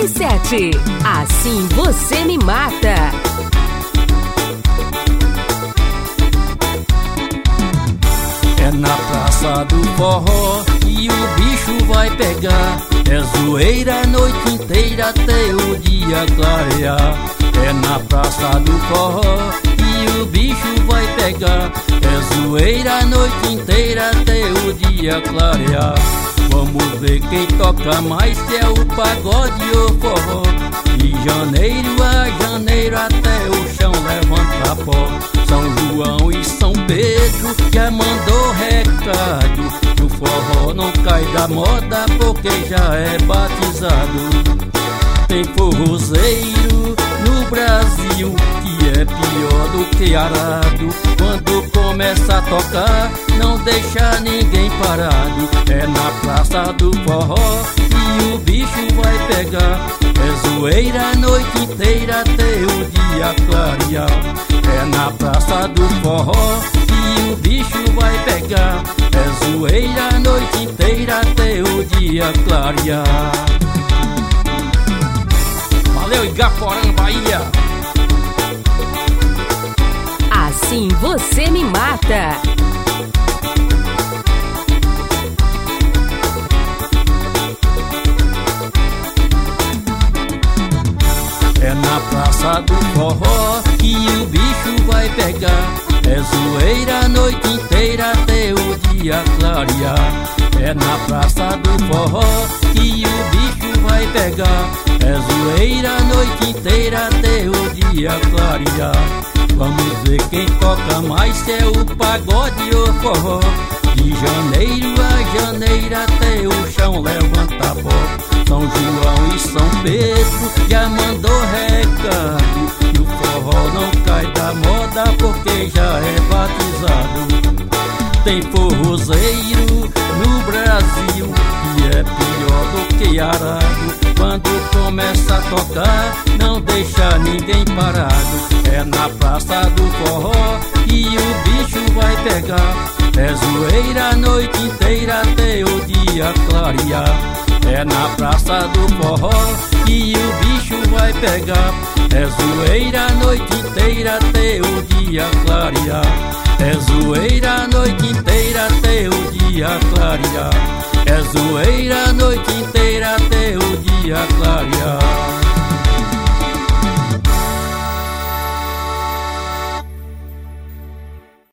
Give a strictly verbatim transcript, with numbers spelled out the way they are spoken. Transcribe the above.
e sete. Assim Você Me Mata. É na praça do forró e o bicho vai pegar. É zoeira a noite inteira até o dia clarear. É na praça do forró e o bicho vai pegar. É zoeira a noite inteira até o dia clarear. Vamos ver quem toca mais, se é o pagode ou forró. De janeiro a janeiro até o chão levanta pó. São João e São Pedro já mandou recado que o forró não cai da moda porque já é batizado. Tem forrozeiro no Brasil que é pior do que arado. Quando começa a tocar, não deixa ninguém parado. É na praça do forró e o bicho vai pegar. É zoeira a noite inteira até o dia clarear. É na praça do forró e o bicho vai pegar. É zoeira a noite inteira até o dia clarear. Valeu, Igaporã, Bahia. Assim Você Me Mata. É na praça do forró que o bicho vai pegar. É zoeira a noite inteira até o dia clarear. É na praça do forró que o bicho vai pegar. É zoeira a noite inteira até o dia clarear. Vamos ver quem toca mais, se é o pagode ou forró. De janeiro a janeiro até o chão levanta pó. São João e São Pedro já mandou recado que o forró não cai da moda porque já é batizado. Tem forrozeiro no Brasil que é pior do que arado. Quando começa a tocar, não deixa ninguém parado. É na praça do forró e o bicho vai pegar. É zoeira a noite inteira até o dia clarear. É na praça do forró e o bicho vai pegar. É zoeira a noite inteira até o dia clarear. É zoeira a noite inteira até o dia clarear. É zoeira a noite inteira até o dia clarear.